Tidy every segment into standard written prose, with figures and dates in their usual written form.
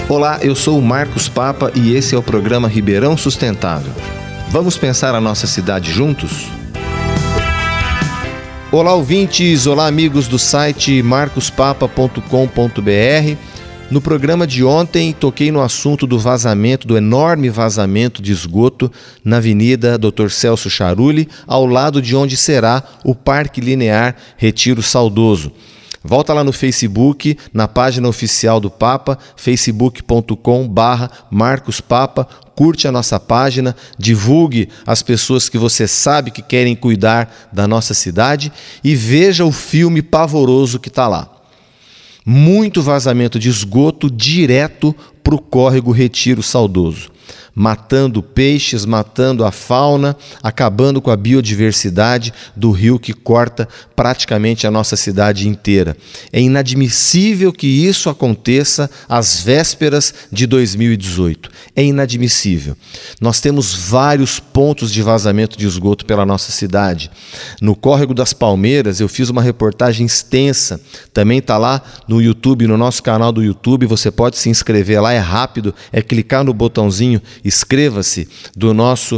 Olá, eu sou o Marcos Papa e esse é o programa Ribeirão Sustentável. Vamos pensar a nossa cidade juntos? Olá, ouvintes! Olá, amigos do site marcospapa.com.br. No programa de ontem, toquei no assunto do vazamento, do enorme vazamento de esgoto na Avenida Dr. Celso Charulli, ao lado de onde será o Parque Linear Retiro Saudoso. Volta lá no Facebook, na página oficial do Papa, facebook.com/marcospapa, curte a nossa página, divulgue as pessoas que você sabe que querem cuidar da nossa cidade e veja o filme pavoroso que está lá. Muito vazamento de esgoto direto para o córrego Retiro Saudoso, matando peixes, matando a fauna, acabando com a biodiversidade do rio que corta praticamente a nossa cidade inteira. É inadmissível que isso aconteça às vésperas de 2018. É inadmissível. Nós temos vários pontos de vazamento de esgoto pela nossa cidade. No Córrego das Palmeiras, eu fiz uma reportagem extensa. Também está lá no YouTube, no nosso canal do YouTube. Você pode se inscrever lá, é rápido, é clicar no botãozinho inscreva-se do nosso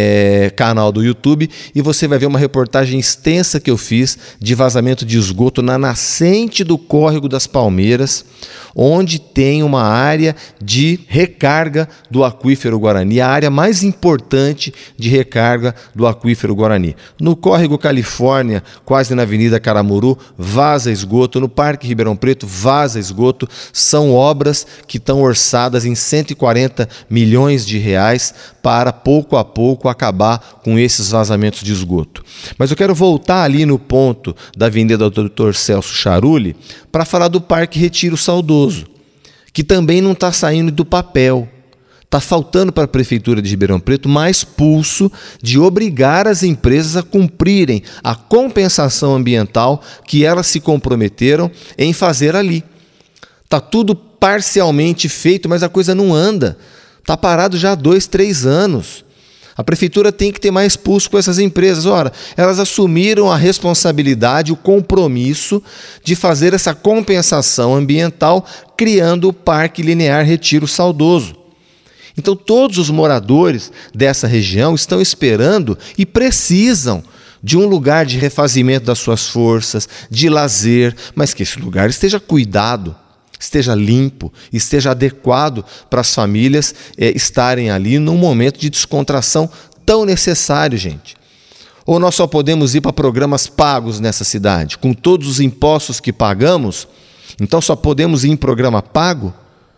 canal do YouTube e você vai ver uma reportagem extensa que eu fiz de vazamento de esgoto na nascente do Córrego das Palmeiras, onde tem uma área de recarga do aquífero Guarani, a área mais importante de recarga do aquífero Guarani. No Córrego Califórnia, quase na Avenida Caramuru, vaza esgoto. No Parque Ribeirão Preto, vaza esgoto. São obras que estão orçadas em 140 milhões de reais para pouco a pouco acabar com esses vazamentos de esgoto. Mas eu quero voltar ali no ponto da Avenida Dr. Celso Charulli para falar do Parque Retiro Saudoso, que também não está saindo do papel. Está faltando para a Prefeitura de Ribeirão Preto mais pulso de obrigar as empresas a cumprirem a compensação ambiental que elas se comprometeram em fazer ali. Está tudo parcialmente feito, mas a coisa não anda. Está parado já há 2, 3 anos. A Prefeitura tem que ter mais pulso com essas empresas. Ora, elas assumiram a responsabilidade, o compromisso de fazer essa compensação ambiental criando o Parque Linear Retiro Saudoso. Então, todos os moradores dessa região estão esperando e precisam de um lugar de refazimento das suas forças, de lazer, mas que esse lugar esteja cuidado, esteja limpo, esteja adequado para as famílias estarem ali num momento de descontração tão necessário, gente. Ou nós só podemos ir para programas pagos nessa cidade, com todos os impostos que pagamos, então só podemos ir em programa pago?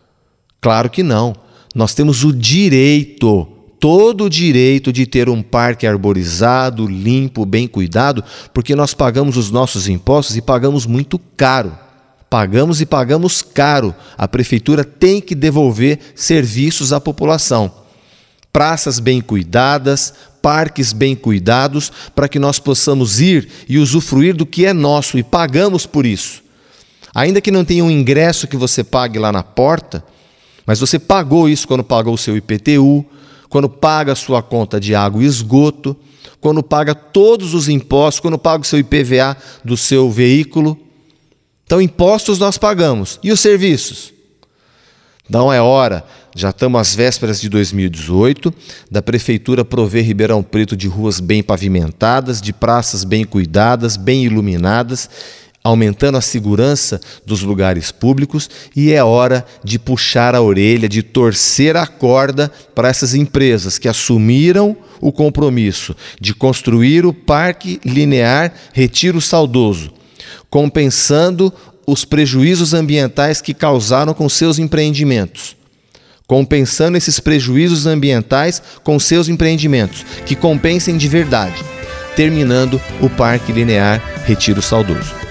Claro que não. Nós temos o direito, todo o direito de ter um parque arborizado, limpo, bem cuidado, porque nós pagamos os nossos impostos e pagamos muito caro. Pagamos e pagamos caro. A Prefeitura tem que devolver serviços à população. Praças bem cuidadas, parques bem cuidados, para que nós possamos ir e usufruir do que é nosso e pagamos por isso. Ainda que não tenha um ingresso que você pague lá na porta, mas você pagou isso quando pagou o seu IPTU, quando paga a sua conta de água e esgoto, quando paga todos os impostos, quando paga o seu IPVA do seu veículo. Então, impostos nós pagamos. E os serviços? Não é hora, já estamos às vésperas de 2018, da Prefeitura prover Ribeirão Preto de ruas bem pavimentadas, de praças bem cuidadas, bem iluminadas, aumentando a segurança dos lugares públicos, e é hora de puxar a orelha, de torcer a corda para essas empresas que assumiram o compromisso de construir o Parque Linear Retiro Saudoso, compensando os prejuízos ambientais que causaram com seus empreendimentos. Compensando esses prejuízos ambientais com seus empreendimentos, que compensem de verdade, terminando o Parque Linear Retiro Saudoso.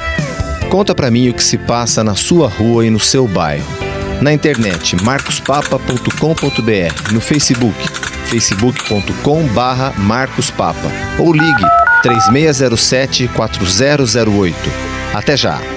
Conta pra mim o que se passa na sua rua e no seu bairro. Na internet, marcospapa.com.br, no Facebook, facebook.com/marcospapa, ou ligue 3607-4008. Até já!